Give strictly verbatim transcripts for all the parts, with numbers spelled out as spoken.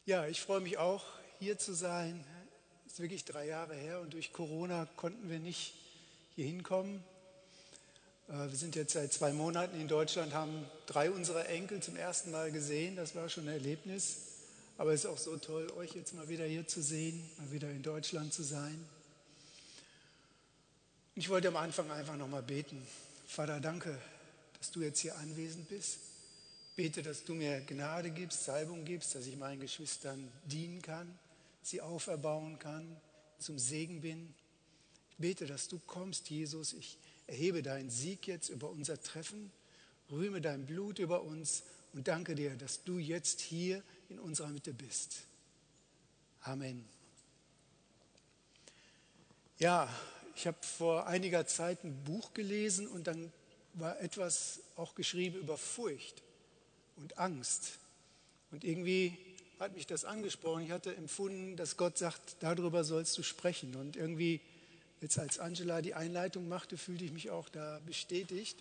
Ja, ich freue mich auch, hier zu sein. Es ist wirklich drei Jahre her und durch Corona konnten wir nicht hier hinkommen. Äh, Wir sind jetzt seit zwei Monaten in Deutschland, haben drei unserer Enkel zum ersten Mal gesehen. Das war schon ein Erlebnis. Aber es ist auch so toll, euch jetzt mal wieder hier zu sehen, mal wieder in Deutschland zu sein. Ich wollte am Anfang einfach nochmal beten. Vater, danke, dass du jetzt hier anwesend bist. Bete, dass du mir Gnade gibst, Salbung gibst, dass ich meinen Geschwistern dienen kann, sie auferbauen kann, zum Segen bin. Ich bete, dass du kommst, Jesus. Ich erhebe deinen Sieg jetzt über unser Treffen, rühme dein Blut über uns und danke dir, dass du jetzt hier in unserer Mitte bist. Amen. Ja, ich habe vor einiger Zeit ein Buch gelesen und dann war etwas auch geschrieben über Furcht und Angst. Und irgendwie hat mich das angesprochen. Ich hatte empfunden, dass Gott sagt, darüber sollst du sprechen. Und irgendwie, jetzt als Angela die Einleitung machte, fühlte ich mich auch da bestätigt.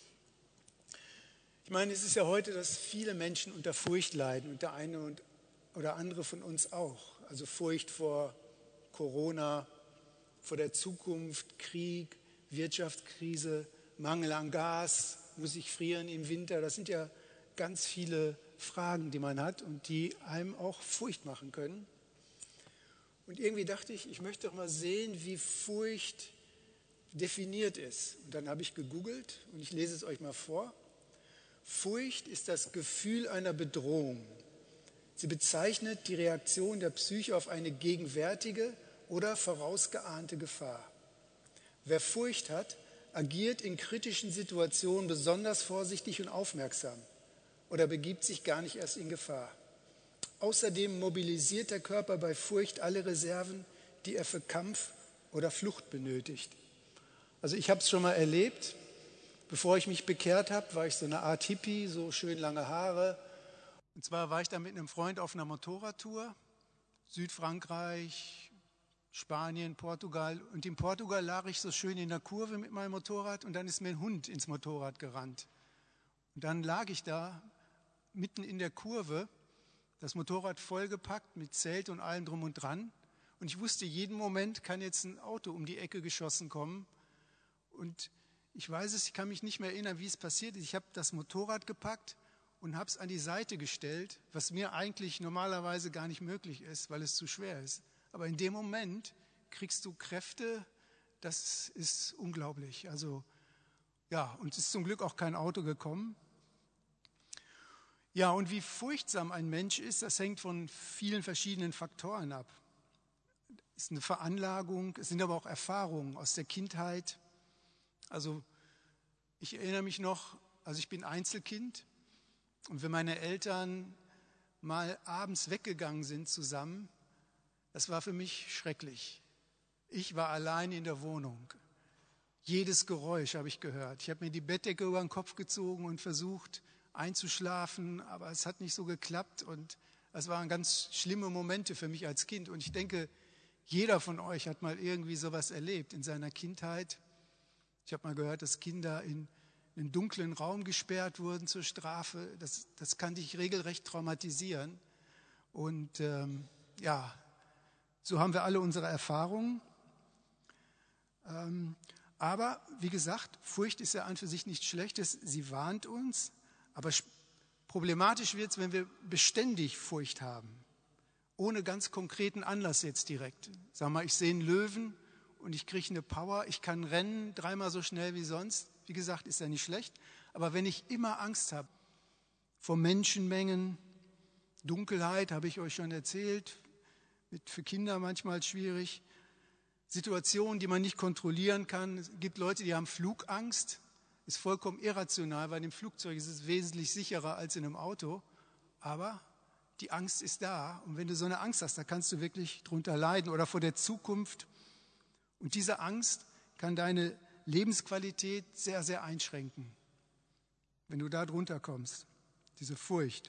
Ich meine, es ist ja heute, dass viele Menschen unter Furcht leiden und der eine und, oder andere von uns auch. Also Furcht vor Corona, vor der Zukunft, Krieg, Wirtschaftskrise, Mangel an Gas, muss ich frieren im Winter. Das sind ja ganz viele Fragen, die man hat und die einem auch Furcht machen können. Und irgendwie dachte ich, ich möchte doch mal sehen, wie Furcht definiert ist. Und dann habe ich gegoogelt und ich lese es euch mal vor. Furcht ist das Gefühl einer Bedrohung. Sie bezeichnet die Reaktion der Psyche auf eine gegenwärtige oder vorausgeahnte Gefahr. Wer Furcht hat, agiert in kritischen Situationen besonders vorsichtig und aufmerksam oder begibt sich gar nicht erst in Gefahr. Außerdem mobilisiert der Körper bei Furcht alle Reserven, die er für Kampf oder Flucht benötigt. Also ich habe es schon mal erlebt. Bevor ich mich bekehrt habe, war ich so eine Art Hippie, so schön lange Haare. Und zwar war ich da mit einem Freund auf einer Motorradtour, Südfrankreich, Spanien, Portugal. Und in Portugal lag ich so schön in der Kurve mit meinem Motorrad und dann ist mir ein Hund ins Motorrad gerannt. Und dann lag ich da mitten in der Kurve, das Motorrad vollgepackt mit Zelt und allem drum und dran. Und ich wusste, jeden Moment kann jetzt ein Auto um die Ecke geschossen kommen. Und ich weiß es, ich kann mich nicht mehr erinnern, wie es passiert ist. Ich habe das Motorrad gepackt und habe es an die Seite gestellt, was mir eigentlich normalerweise gar nicht möglich ist, weil es zu schwer ist. Aber in dem Moment kriegst du Kräfte, das ist unglaublich. Also ja, und es ist zum Glück auch kein Auto gekommen. Ja, und wie furchtsam ein Mensch ist, das hängt von vielen verschiedenen Faktoren ab. Es ist eine Veranlagung, es sind aber auch Erfahrungen aus der Kindheit. Also ich erinnere mich noch, also ich bin Einzelkind und wenn meine Eltern mal abends weggegangen sind zusammen, das war für mich schrecklich. Ich war allein in der Wohnung. Jedes Geräusch habe ich gehört. Ich habe mir die Bettdecke über den Kopf gezogen und versucht einzuschlafen, aber es hat nicht so geklappt und es waren ganz schlimme Momente für mich als Kind. Und ich denke, jeder von euch hat mal irgendwie sowas erlebt in seiner Kindheit. Ich habe mal gehört, dass Kinder in einen dunklen Raum gesperrt wurden zur Strafe. Das, das kann dich regelrecht traumatisieren. Und ähm, ja, so haben wir alle unsere Erfahrungen. Ähm, aber wie gesagt, Furcht ist ja an für sich nichts Schlechtes. Sie warnt uns. Aber problematisch wird es, wenn wir beständig Furcht haben. Ohne ganz konkreten Anlass jetzt direkt. Sag mal, ich sehe einen Löwen und ich kriege eine Power. Ich kann rennen dreimal so schnell wie sonst. Wie gesagt, ist ja nicht schlecht. Aber wenn ich immer Angst habe vor Menschenmengen, Dunkelheit, habe ich euch schon erzählt, mit für Kinder manchmal schwierig, Situationen, die man nicht kontrollieren kann. Es gibt Leute, die haben Flugangst. Ist vollkommen irrational, weil im Flugzeug ist es wesentlich sicherer als in einem Auto. Aber die Angst ist da. Und wenn du so eine Angst hast, da kannst du wirklich drunter leiden oder vor der Zukunft. Und diese Angst kann deine Lebensqualität sehr, sehr einschränken, wenn du da drunter kommst, diese Furcht.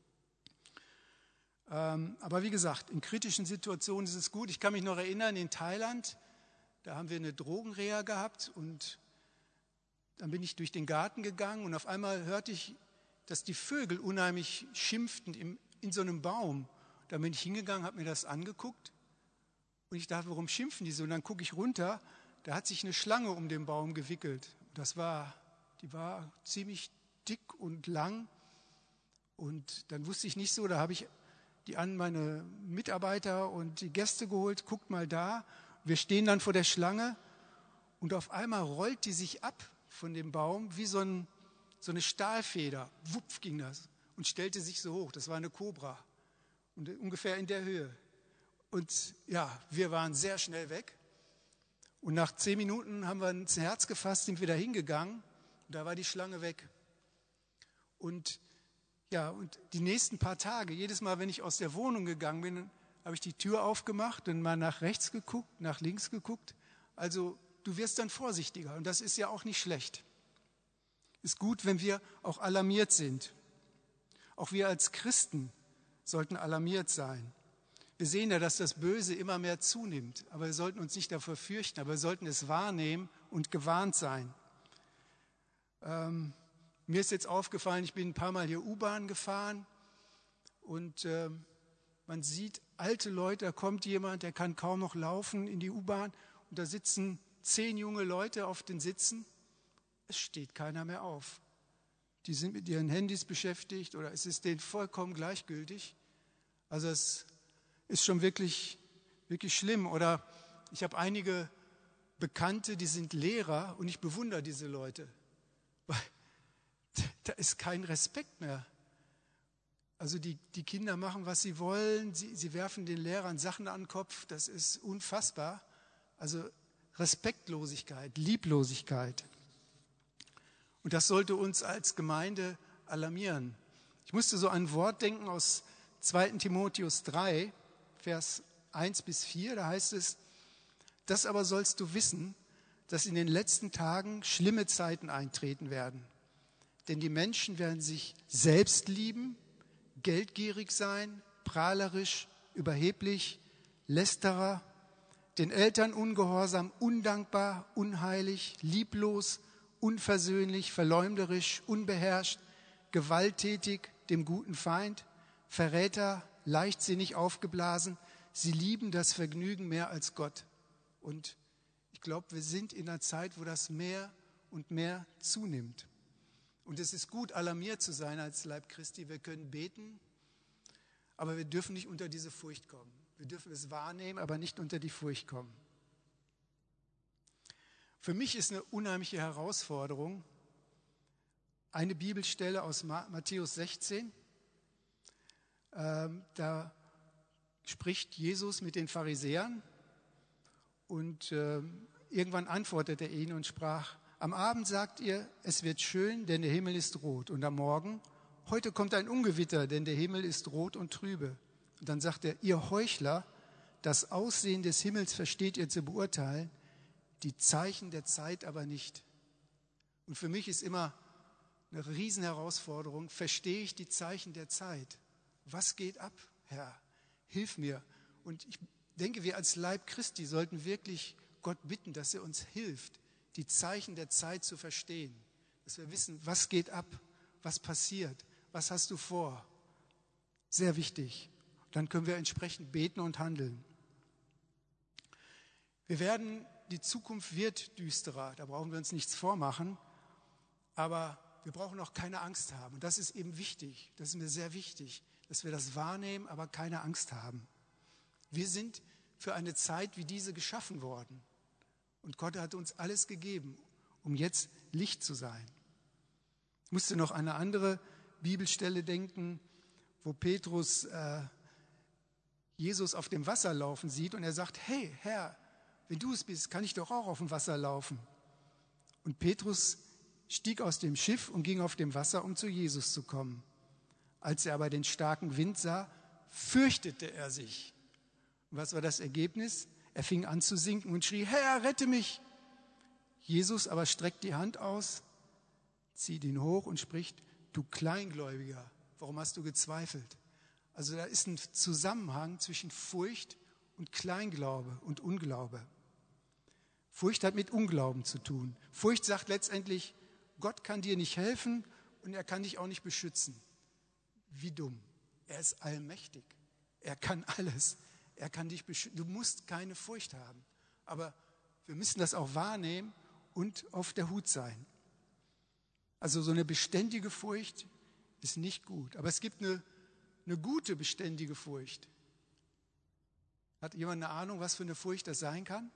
Ähm, aber wie gesagt, in kritischen Situationen ist es gut. Ich kann mich noch erinnern, in Thailand, da haben wir eine Drogenreha gehabt und dann bin ich durch den Garten gegangen und auf einmal hörte ich, dass die Vögel unheimlich schimpften im, in so einem Baum. Da bin ich hingegangen, habe mir das angeguckt und ich dachte, warum schimpfen die so? Und dann gucke ich runter, da hat sich eine Schlange um den Baum gewickelt. Das war, die war ziemlich dick und lang und dann wusste ich nicht so, da habe ich die an meine Mitarbeiter und die Gäste geholt, guckt mal da. Wir stehen dann vor der Schlange und auf einmal rollt die sich ab von dem Baum wie so, ein, so eine Stahlfeder. Wupf ging das und stellte sich so hoch. Das war eine Kobra und ungefähr in der Höhe. Und ja, wir waren sehr schnell weg. Und nach zehn Minuten haben wir ins Herz gefasst, sind wieder hingegangen und da war die Schlange weg. Und ja, und die nächsten paar Tage, jedes Mal, wenn ich aus der Wohnung gegangen bin, habe ich die Tür aufgemacht und mal nach rechts geguckt, nach links geguckt. Also du wirst dann vorsichtiger und das ist ja auch nicht schlecht. Ist gut, wenn wir auch alarmiert sind. Auch wir als Christen sollten alarmiert sein. Wir sehen ja, dass das Böse immer mehr zunimmt, aber wir sollten uns nicht davor fürchten, aber wir sollten es wahrnehmen und gewarnt sein. Ähm, Mir ist jetzt aufgefallen, ich bin ein paar Mal hier U-Bahn gefahren und äh, man sieht alte Leute, da kommt jemand, der kann kaum noch laufen in die U-Bahn und da sitzen zehn junge Leute auf den Sitzen. Es steht keiner mehr auf. Die sind mit ihren Handys beschäftigt oder es ist denen vollkommen gleichgültig. Also es ist schon wirklich, wirklich schlimm. Oder ich habe einige Bekannte, die sind Lehrer und ich bewundere diese Leute, weil da ist kein Respekt mehr. Also die, die Kinder machen, was sie wollen, sie, sie werfen den Lehrern Sachen an den Kopf, das ist unfassbar. Also Respektlosigkeit, Lieblosigkeit. Und das sollte uns als Gemeinde alarmieren. Ich musste so an ein Wort denken aus zweiten Timotheus drei, Vers eins bis vier, da heißt es, das aber sollst du wissen, dass in den letzten Tagen schlimme Zeiten eintreten werden. Denn die Menschen werden sich selbst lieben, geldgierig sein, prahlerisch, überheblich, lästerer, den Eltern ungehorsam, undankbar, unheilig, lieblos, unversöhnlich, verleumderisch, unbeherrscht, gewalttätig, dem guten Feind, Verräter, leichtsinnig aufgeblasen. Sie lieben das Vergnügen mehr als Gott. Und ich glaube, wir sind in einer Zeit, wo das mehr und mehr zunimmt. Und es ist gut, alarmiert zu sein als Leib Christi. Wir können beten, aber wir dürfen nicht unter diese Furcht kommen. Wir dürfen es wahrnehmen, aber nicht unter die Furcht kommen. Für mich ist eine unheimliche Herausforderung eine Bibelstelle aus Matthäus sechzehn. Ähm, da spricht Jesus mit den Pharisäern und äh, irgendwann antwortete er ihnen und sprach, am Abend sagt ihr, es wird schön, denn der Himmel ist rot. Und am Morgen, heute kommt ein Ungewitter, denn der Himmel ist rot und trübe. Und dann sagt er, ihr Heuchler, das Aussehen des Himmels versteht ihr zu beurteilen, die Zeichen der Zeit aber nicht. Und für mich ist immer eine Riesenherausforderung, verstehe ich die Zeichen der Zeit? Was geht ab, Herr? Hilf mir. Und ich denke, wir als Leib Christi sollten wirklich Gott bitten, dass er uns hilft, die Zeichen der Zeit zu verstehen. Dass wir wissen, was geht ab, was passiert, was hast du vor. Sehr wichtig. Dann können wir entsprechend beten und handeln. Wir werden, die Zukunft wird düsterer, da brauchen wir uns nichts vormachen, aber wir brauchen auch keine Angst haben. Und das ist eben wichtig, das ist mir sehr wichtig, dass wir das wahrnehmen, aber keine Angst haben. Wir sind für eine Zeit wie diese geschaffen worden. Und Gott hat uns alles gegeben, um jetzt Licht zu sein. Ich musste noch an eine andere Bibelstelle denken, wo Petrus äh, Jesus auf dem Wasser laufen sieht und er sagt, hey Herr, wenn du es bist, kann ich doch auch auf dem Wasser laufen. Und Petrus stieg aus dem Schiff und ging auf dem Wasser, um zu Jesus zu kommen. Als er aber den starken Wind sah, fürchtete er sich. Und was war das Ergebnis? Er fing an zu sinken und schrie, Herr, rette mich! Jesus aber streckt die Hand aus, zieht ihn hoch und spricht, du Kleingläubiger, warum hast du gezweifelt? Also da ist ein Zusammenhang zwischen Furcht und Kleinglaube und Unglaube. Furcht hat mit Unglauben zu tun. Furcht sagt letztendlich, Gott kann dir nicht helfen und er kann dich auch nicht beschützen. Wie dumm. Er ist allmächtig. Er kann alles. Er kann dich beschützen. Du musst keine Furcht haben. Aber wir müssen das auch wahrnehmen und auf der Hut sein. Also so eine beständige Furcht ist nicht gut. Aber es gibt eine, eine gute, beständige Furcht. Hat jemand eine Ahnung, was für eine Furcht das sein kann?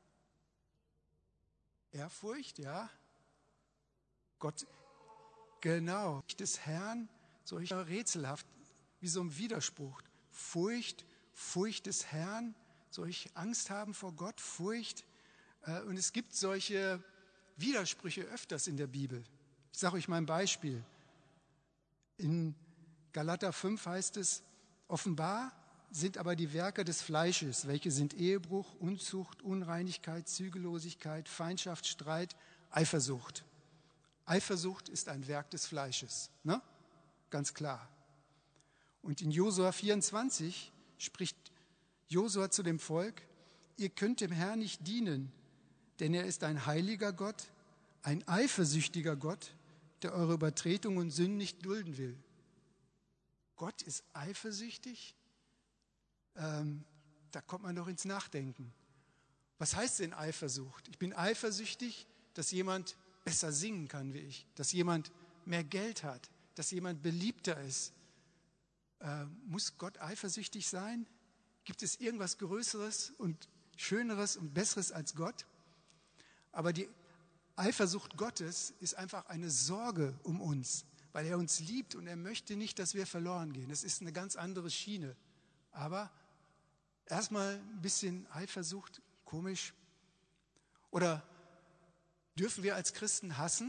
Ehrfurcht, ja. Gott, genau. Furcht des Herrn, so rätselhaft, wie so ein Widerspruch. Furcht, Furcht des Herrn, soll ich Angst haben vor Gott, Furcht? Und es gibt solche Widersprüche öfters in der Bibel. Ich sage euch mal ein Beispiel. In Galater fünf heißt es, offenbar sind aber die Werke des Fleisches, welche sind Ehebruch, Unzucht, Unreinigkeit, Zügellosigkeit, Feindschaft, Streit, Eifersucht. Eifersucht ist ein Werk des Fleisches, ne? Ganz klar. Und in Josua vierundzwanzig spricht Josua zu dem Volk, ihr könnt dem Herrn nicht dienen, denn er ist ein heiliger Gott, ein eifersüchtiger Gott, der eure Übertretungen und Sünden nicht dulden will. Gott ist eifersüchtig? Ähm, da kommt man doch ins Nachdenken. Was heißt denn Eifersucht? Ich bin eifersüchtig, dass jemand besser singen kann wie ich, dass jemand mehr Geld hat, dass jemand beliebter ist. Äh, muss Gott eifersüchtig sein? Gibt es irgendwas Größeres und Schöneres und Besseres als Gott? Aber die Eifersucht Gottes ist einfach eine Sorge um uns, weil er uns liebt und er möchte nicht, dass wir verloren gehen. Das ist eine ganz andere Schiene. Aber erstmal ein bisschen Eifersucht, komisch. Oder dürfen wir als Christen hassen?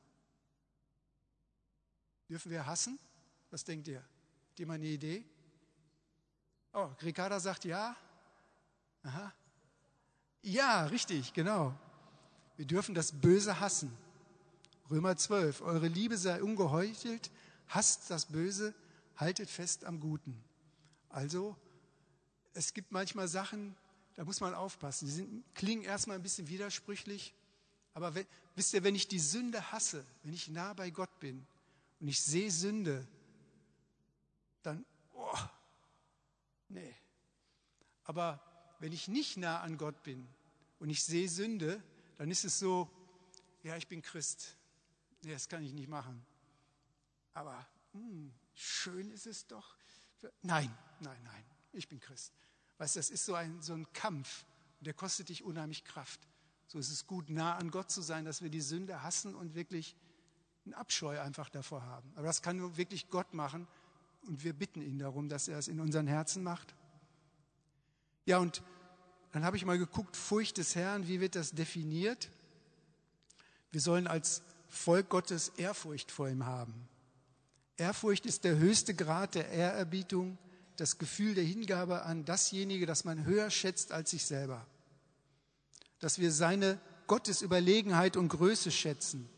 Dürfen wir hassen? Was denkt ihr? Habt ihr mal eine Idee? Oh, Ricarda sagt ja. Aha. Ja, richtig, genau. Wir dürfen das Böse hassen. Römer zwölf, eure Liebe sei ungeheuchelt, hasst das Böse, haltet fest am Guten. Also, es gibt manchmal Sachen, da muss man aufpassen. Die sind, klingen erstmal ein bisschen widersprüchlich, aber wenn, wisst ihr, wenn ich die Sünde hasse, wenn ich nah bei Gott bin und ich sehe Sünde, dann, oh, nee. Aber wenn ich nicht nah an Gott bin und ich sehe Sünde, dann ist es so, ja, ich bin Christ. Nee, das kann ich nicht machen. Aber mh, schön ist es doch. Nein, nein, nein, ich bin Christ. Weißt du, das ist so ein, so ein Kampf, der kostet dich unheimlich Kraft. So ist es gut, nah an Gott zu sein, dass wir die Sünde hassen und wirklich einen Abscheu einfach davor haben. Aber das kann nur wirklich Gott machen und wir bitten ihn darum, dass er es in unseren Herzen macht. Ja, und dann habe ich mal geguckt, Furcht des Herrn, wie wird das definiert? Wir sollen als Volk Gottes Ehrfurcht vor ihm haben. Ehrfurcht ist der höchste Grad der Ehrerbietung, das Gefühl der Hingabe an dasjenige, das man höher schätzt als sich selber. Dass wir seine Gottesüberlegenheit und Größe schätzen.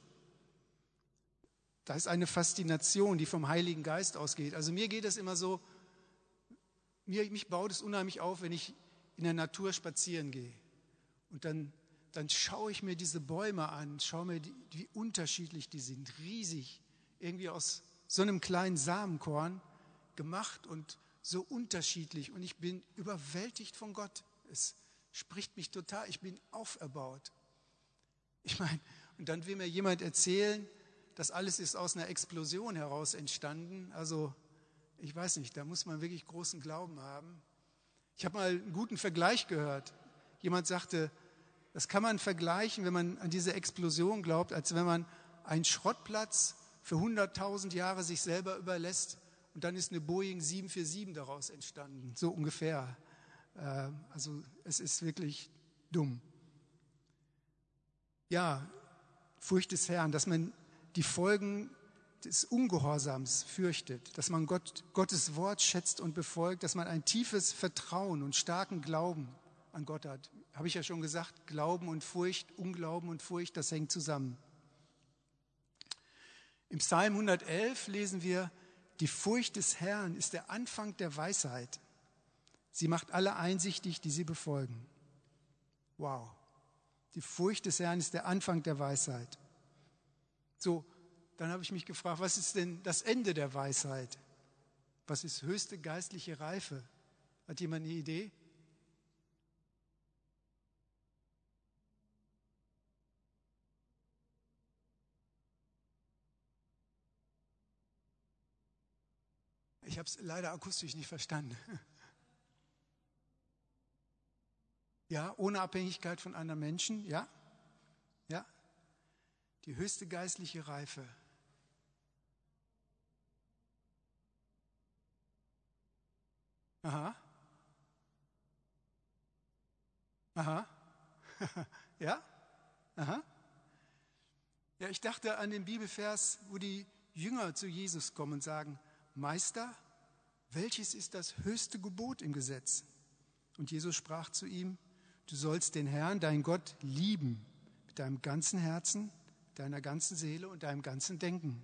Da ist eine Faszination, die vom Heiligen Geist ausgeht. Also mir geht es immer so, mir, mich baut es unheimlich auf, wenn ich in der Natur spazieren gehe. Und dann, dann schaue ich mir diese Bäume an, schaue mir, die, wie unterschiedlich die sind, riesig, irgendwie aus so einem kleinen Samenkorn gemacht und so unterschiedlich. Und ich bin überwältigt von Gott. Es spricht mich total, ich bin auferbaut. Ich meine, und dann will mir jemand erzählen, das alles ist aus einer Explosion heraus entstanden. Also ich weiß nicht, da muss man wirklich großen Glauben haben. Ich habe mal einen guten Vergleich gehört. Jemand sagte, das kann man vergleichen, wenn man an diese Explosion glaubt, als wenn man einen Schrottplatz für hunderttausend Jahre sich selber überlässt und dann ist eine Boeing sieben vier sieben daraus entstanden, so ungefähr. Also es ist wirklich dumm. Ja, Furcht des Herrn, dass man die Folgen des Ungehorsams fürchtet, dass man Gott, Gottes Wort schätzt und befolgt, dass man ein tiefes Vertrauen und starken Glauben an Gott hat. Habe ich ja schon gesagt, Glauben und Furcht, Unglauben und Furcht, das hängt zusammen. Im Psalm hundertelf lesen wir, die Furcht des Herrn ist der Anfang der Weisheit. Sie macht alle einsichtig, die sie befolgen. Wow. Die Furcht des Herrn ist der Anfang der Weisheit. So, dann habe ich mich gefragt, was ist denn das Ende der Weisheit? Was ist höchste geistliche Reife? Hat jemand eine Idee? Ich habe es leider akustisch nicht verstanden. Ja, ohne Abhängigkeit von anderen Menschen, ja? Ja? Die höchste geistliche Reife. Aha. Aha. Ja? Aha. Ja, ich dachte an den Bibelvers, wo die Jünger zu Jesus kommen und sagen, Meister, welches ist das höchste Gebot im Gesetz? Und Jesus sprach zu ihm, du sollst den Herrn, dein Gott, lieben mit deinem ganzen Herzen, deiner ganzen Seele und deinem ganzen Denken.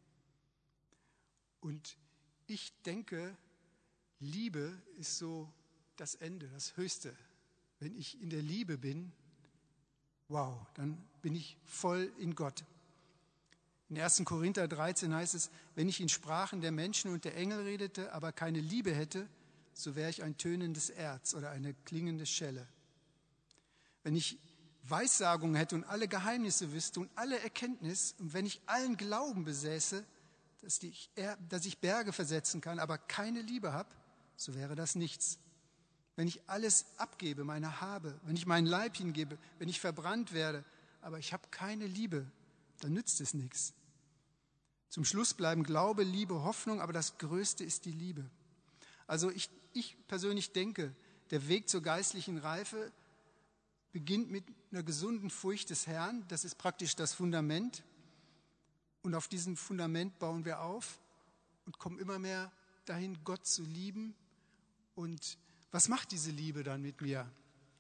Und ich denke, Liebe ist so das Ende, das Höchste. Wenn ich in der Liebe bin, wow, dann bin ich voll in Gott. In ersten Korinther dreizehn heißt es, wenn ich in Sprachen der Menschen und der Engel redete, aber keine Liebe hätte, so wäre ich ein tönendes Erz oder eine klingende Schelle. Wenn ich Weissagung hätte und alle Geheimnisse wüsste und alle Erkenntnis und wenn ich allen Glauben besäße, dass ich, dass ich Berge versetzen kann, aber keine Liebe habe, so wäre das nichts. Wenn ich alles abgebe, meine Habe, wenn ich meinen Leib hingebe, wenn ich verbrannt werde, aber ich habe keine Liebe, dann nützt es nichts. Zum Schluss bleiben Glaube, Liebe, Hoffnung, aber das Größte ist die Liebe. Also ich, ich persönlich denke, der Weg zur geistlichen Reife beginnt mit einer gesunden Furcht des Herrn. Das ist praktisch das Fundament. Und auf diesem Fundament bauen wir auf und kommen immer mehr dahin, Gott zu lieben. Und was macht diese Liebe dann mit mir?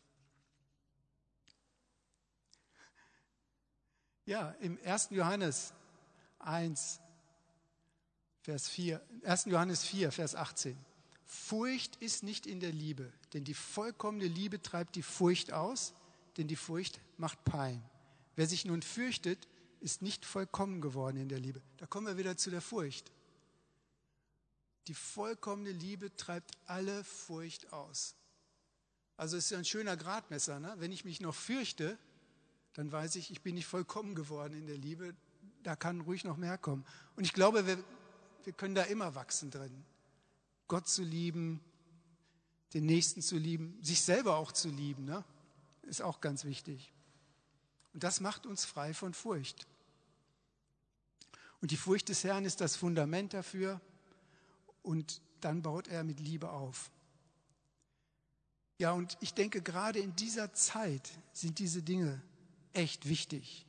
Ja, im ersten Johannes eins, Vers vier, ersten Johannes vier, Vers achtzehn. Furcht ist nicht in der Liebe, denn die vollkommene Liebe treibt die Furcht aus, denn die Furcht macht Pein. Wer sich nun fürchtet, ist nicht vollkommen geworden in der Liebe. Da kommen wir wieder zu der Furcht. Die vollkommene Liebe treibt alle Furcht aus. Also es ist ja ein schöner Gradmesser, ne? Wenn ich mich noch fürchte, dann weiß ich, ich bin nicht vollkommen geworden in der Liebe. Da kann ruhig noch mehr kommen. Und ich glaube, wir, wir können da immer wachsen drin. Gott zu lieben, den Nächsten zu lieben, sich selber auch zu lieben, ne? Ist auch ganz wichtig. Und das macht uns frei von Furcht. Und die Furcht des Herrn ist das Fundament dafür. Und dann baut er mit Liebe auf. Ja, und ich denke, gerade in dieser Zeit sind diese Dinge echt wichtig.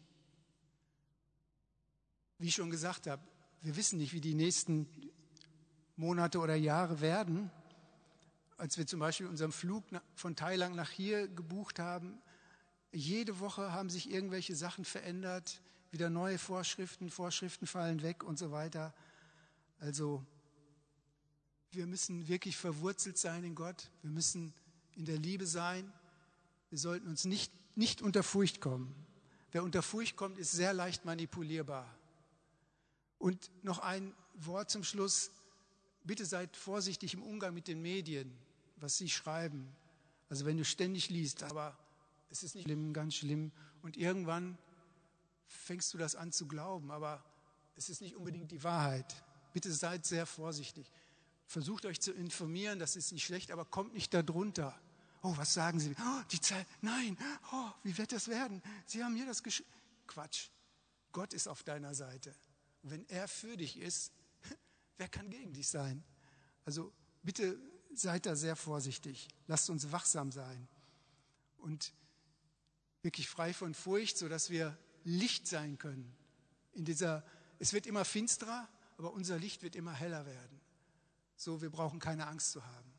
Wie ich schon gesagt habe, wir wissen nicht, wie die nächsten Monate oder Jahre werden. Als wir zum Beispiel unseren Flug von Thailand nach hier gebucht haben, jede Woche haben sich irgendwelche Sachen verändert, wieder neue Vorschriften, Vorschriften fallen weg und so weiter. Also wir müssen wirklich verwurzelt sein in Gott, wir müssen in der Liebe sein, wir sollten uns nicht, nicht unter Furcht kommen. Wer unter Furcht kommt, ist sehr leicht manipulierbar. Und noch ein Wort zum Schluss, bitte seid vorsichtig im Umgang mit den Medien, was sie schreiben. Also wenn du ständig liest, aber es ist nicht schlimm, ganz schlimm. Und irgendwann fängst du das an zu glauben, aber es ist nicht unbedingt die Wahrheit. Bitte seid sehr vorsichtig. Versucht euch zu informieren, das ist nicht schlecht, aber kommt nicht darunter. Oh, was sagen Sie? Oh, die Zeit, nein, oh, wie wird das werden? Sie haben mir das geschrieben. Quatsch, Gott ist auf deiner Seite. Und wenn er für dich ist, wer kann gegen dich sein? Also bitte seid da sehr vorsichtig. Lasst uns wachsam sein und wirklich frei von Furcht, sodass wir Licht sein können. In dieser, es wird immer finsterer, aber unser Licht wird immer heller werden. So, wir brauchen keine Angst zu haben.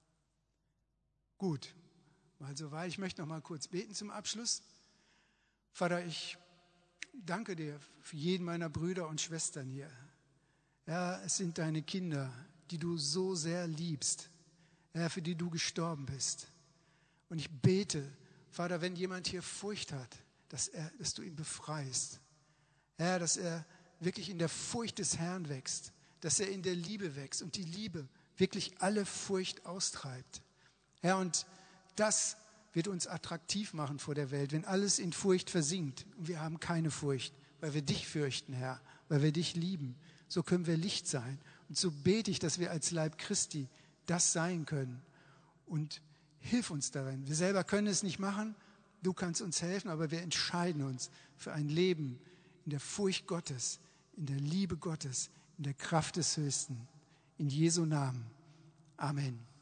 Gut, mal so weit. Ich möchte noch mal kurz beten zum Abschluss. Vater, ich danke dir für jeden meiner Brüder und Schwestern hier. Ja, es sind deine Kinder, die du so sehr liebst, ja, für die du gestorben bist. Und ich bete, Vater, wenn jemand hier Furcht hat, dass, er, dass du ihn befreist. Ja, dass er wirklich in der Furcht des Herrn wächst, dass er in der Liebe wächst und die Liebe wirklich alle Furcht austreibt. Herr, und das wird uns attraktiv machen vor der Welt, wenn alles in Furcht versinkt. Und wir haben keine Furcht, weil wir dich fürchten, Herr, weil wir dich lieben. So können wir Licht sein. Und so bete ich, dass wir als Leib Christi das sein können. Und hilf uns darin. Wir selber können es nicht machen. Du kannst uns helfen, aber wir entscheiden uns für ein Leben in der Furcht Gottes, in der Liebe Gottes, in der Kraft des Höchsten. In Jesu Namen. Amen.